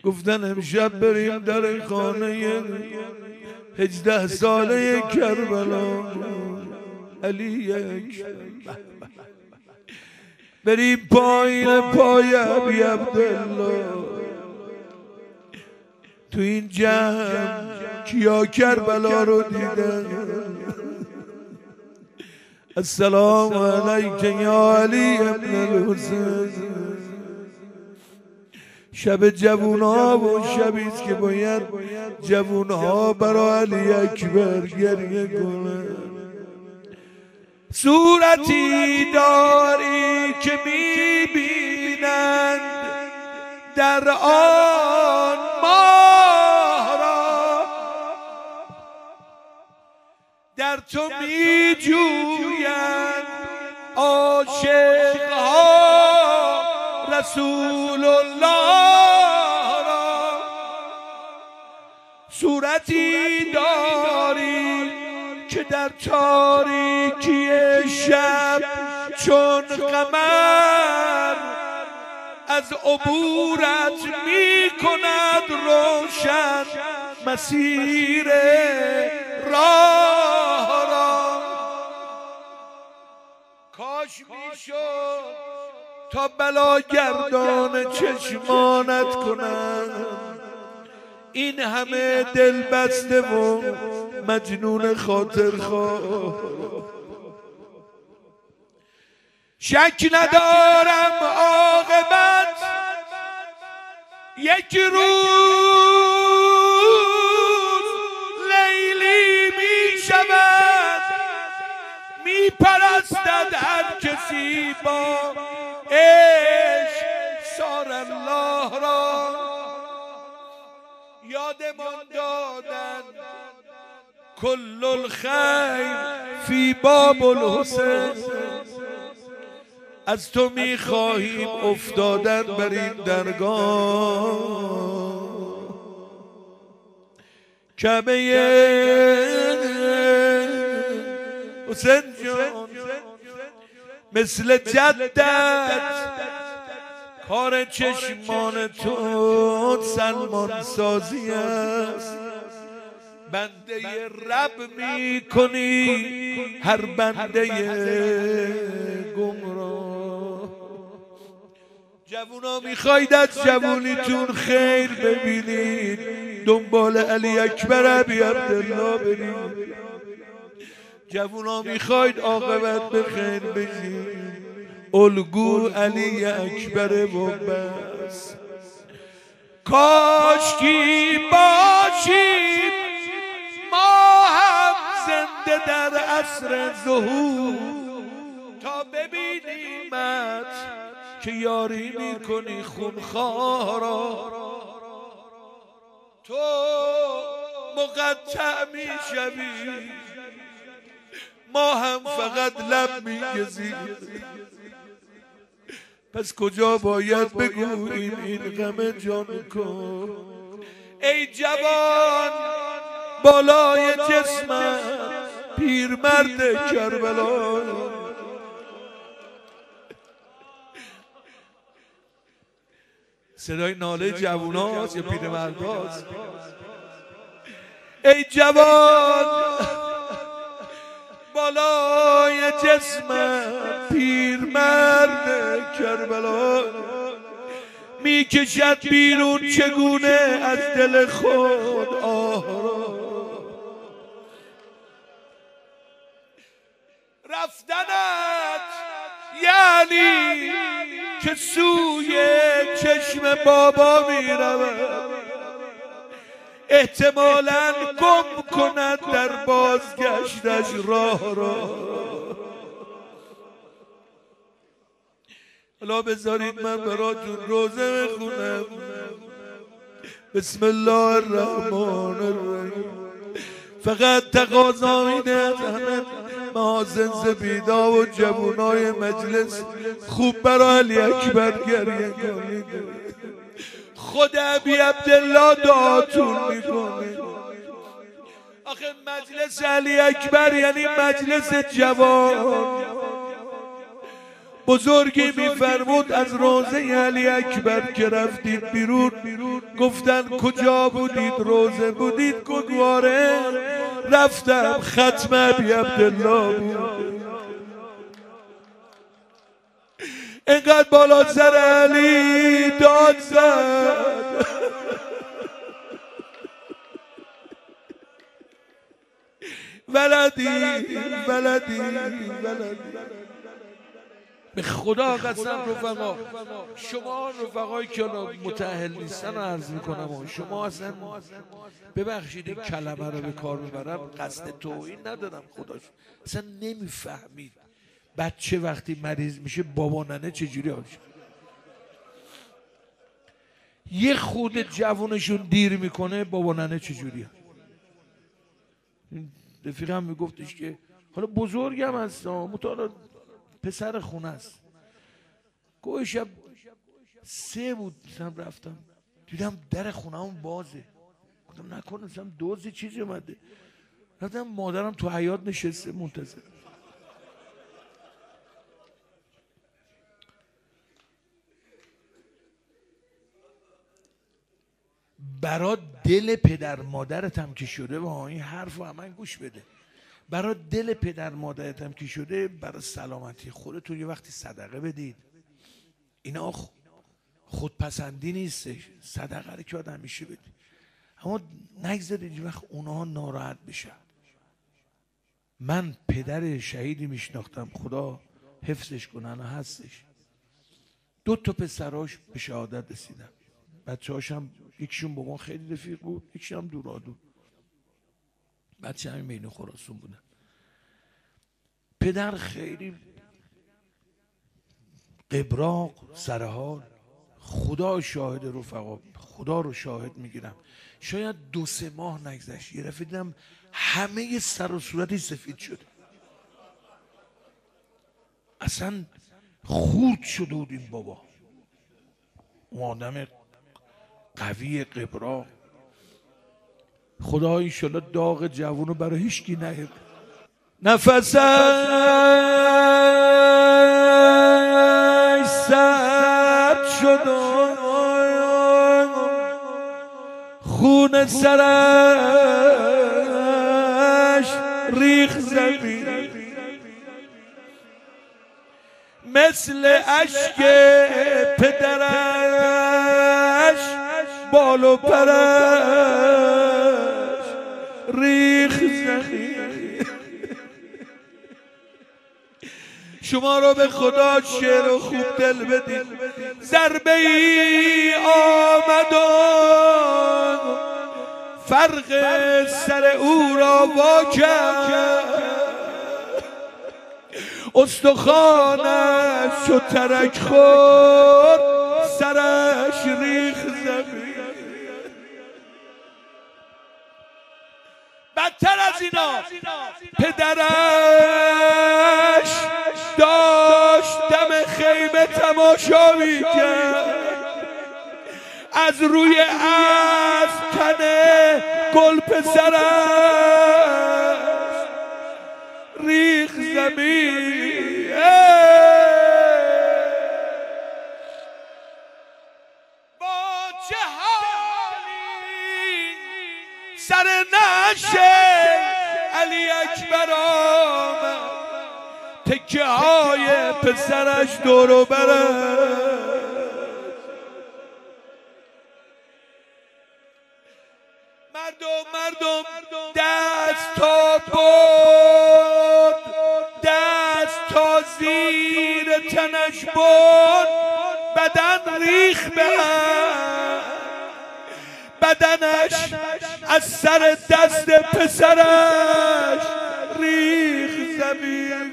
گفتن امشب بریم در خانه 18 ساله کربلا علی اکبر، بریم پایین پای ابی عبدالله. تو این جمع کیا کربلا رو دیدن؟ السلام علیک یا علی ابن الحسین. شب جوونا و شبیست که باید جوونها برای علی اکبر گریه کنن. صورتی داری که میبینند در آن ماه را، در تو میجویند عاشقها رسول الله را. صورتی داری که در تاریکی شب چون قمر از عبورت می کند روشن مسیر راه را. کاش میشد تا بلاگردان چشمانت کنند این همه دل بسته و مجنون خاطرخواه. شک ندارم عاقبت یک روز لیلی می شود، می پرستد هر کسی با عشق سار الله را. یادمان دادن کل الخیر فی باب الحسین، از تو میخواهیم افتادن بر این درگاه. کعبه حسین جان مثل جدت کار چشمان تو سلمان سازی است. بنده رب می کنی هر بنده گمراه. جوونا میخواید از جوونیتون خیر ببینید، دنبال علی اکبر ابی عبدالله برید. جوونا میخواید عاقبت به خیر بشید، الگو علی اکبر و بس. کاشکی باشیم ما هم زنده در عصر ظهور، تا ببینیمت که یاری میکنی خونخواه را. تو مقطع میشوی، ما هم فقط لب میگزیم. پس کجا باید بگوییم این غم جان کن؟ ای جوان بالای جسمت پیرمرد کربلا. صدای ناله جووناست یا پیرمرداست؟ ای جوان بالای جسمت پیرمرد کربلا، میکشد بیرون چگونه از دل خود آه را. رفتنت یعنی که سوی چشم بابا میرود، احتمالاً گم کند در بازگشتش راه را. حالا بذارید من براتون روزه بخونم. بسم الله الرحمن الرحیم. فقط تقاضا اینه از همه محاسن زبیدا و جوانای مجلس خوب برای علی اکبر گریه کنید. خود ابی عبدالله دعاتون میکنه. آخه مجلس علی اکبر یعنی مجلس جوان، بزرگی میفرمود از روضه علی اکبر که رفتید بیرون، گفتن کجا بودید؟ روضه بودید؟ گواره رفتم ختم ابی عبدالله بود. اینقدر بالا سر علی داد زد، ولدی ولدی ولدی. به خدا قسم رفقا، شما رفقایی که متأهل نیستن رو عرض میکنم، شما اصلا ببخشید این کلمه رو به کار میبرم، قصد توهین ندارم، خداش اصلا نمیفهمید بچه وقتی مریض میشه بابا ننه چجوری آشه. یه خود جوونشون دیر میکنه بابا ننه چجوری هست. رفیقم میگفتش که حالا بزرگم هست مطالعه پسر خونه است. گوه شب 3 بود رفتم دیدم در خونه هم بازه، گفتم نکنه دوزی چیزی اومده. رفتم مادرم تو حیاط نشسته منتظر. برا دل پدر مادرت هم که شده، و این حرف رو من گوش بده، برا دل پدر مادرت هم که شده، برا سلامتی خودتون یه وقتی صدقه بدید. اینا خودپسندی نیستش، صدقه رو که آدم همیشه بدید، اما نگذارید یه وقت اونها ناراحت بشن. من پدر شهیدی میشناختم، خدا حفظش کنن، هستش 2 تا پسراش به شهادت رسیدن. بچه هاشم یکیشون با ما خیلی رفیق بود، یکیشون هم دورادور، بچه همین بین خراسان بودن. پدر خیلی قبراق سرحال، خدا شاهد رفقا، خدا رو شاهد میگیرم، شاید 2-3 ماه نگذشت یه دفعه دیدم همه سر و صورتی سفید شده، اصلا خورد شده بود این بابا. اون آدم قوی قبراق، خدا انشالله داغ جوونو برای هیچکی نیاره. نفسش سرد شد، خون سرش ریخ زمین، مثل اشک پدرش بال و پرش ریخ زمین. شما رو به خدا شعر و خوب دل بدید. ضربه ای آمد و فرق سر او را وا کرد، استخوانش و ترک خورد، سرش ریخ زمین. بدتر از اینا پدرش داشت دم خیمه تماشا میکرد، از روی اسب تنه گل پسرش ریخ زمین. با چه حالی سر نشه علی اکبر آمد، تکه های پسرش دور و برش. مردم دست تا برد، دست تا زیر تنش برد، بدن ریخ به هم، بدنش از سر دست پسرش ریخ زمین.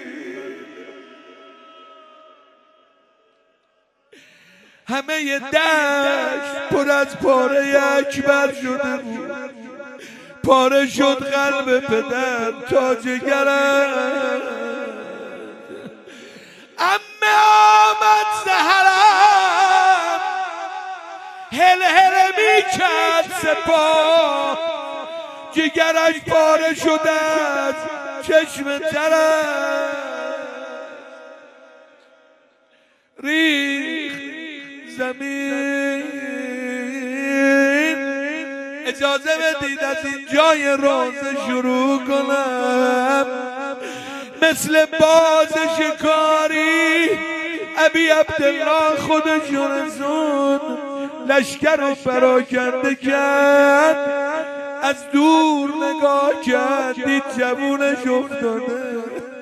همه دشت پر از پاره اکبر شده بود، پاره شد قلب پدر تا جگرش. عمه آمد سحرم هل هل میکرد سپاه، جگرش پاره شده از چشم ترش. ریخ زمین. اجازه بدید از این جای روزه شروع کنم. مثل باز شکاری ابی عبدالله خودش رسون، لشکر رو پراکنده کرد، از دور نگاه کرد دید جوونش افتاده.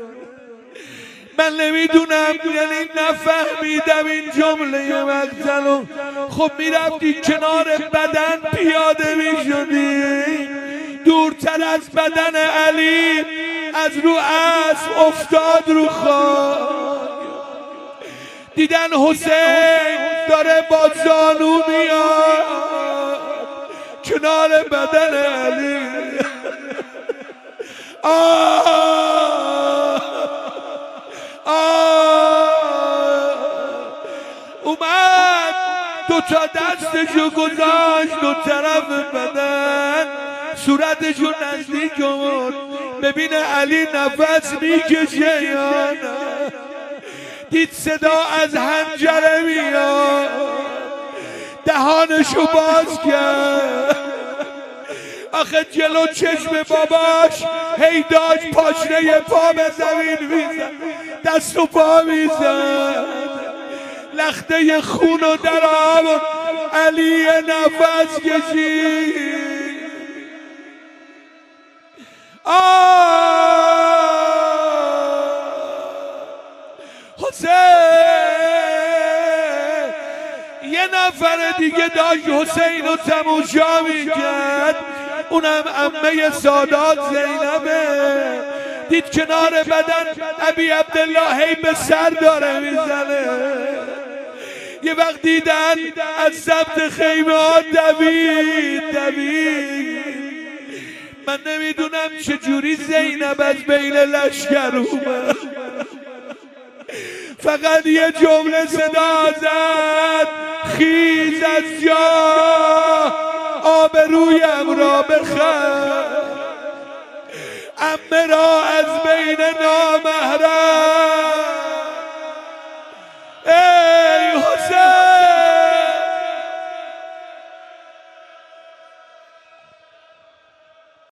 من نمیدونم، یعنی نفهمیدم این جمله مقتلو. خب میرفتی کنار بدن پیاده میشدی، دورتر از بدن علی از رو اسب افتاد رو خاک. دیدن حسین داره با زانو میاد کنار بدن علی. اومد دوتا دستشو گذاشت دو طرف بدن، صورتشو نزدیک آورد ببینه علی نفس میکشه یا نه. دید صدا از حنجره میاد، دهانشو باز کرد. آخه جلو چشم باباش هی داشت پاشنه پا به زمین میزد، دست و پا میزد، لخته خونو در آورد. علی نفس کشید. حسین یه نفر دیگه داشت حسین رو تماشا میکرد، اونم عمه سادات زینبه. دید کنار بدن ابی عبدالله هی به سر داره میزنه. یه وقت دیدن از سمت خیمه ها دوید. من نمیدونم چجوری زینب از بین لشکر اومد، فقط یه جمله صدا زد: خیز از جا آبرویم را بخر، عمه را از بین نامحرم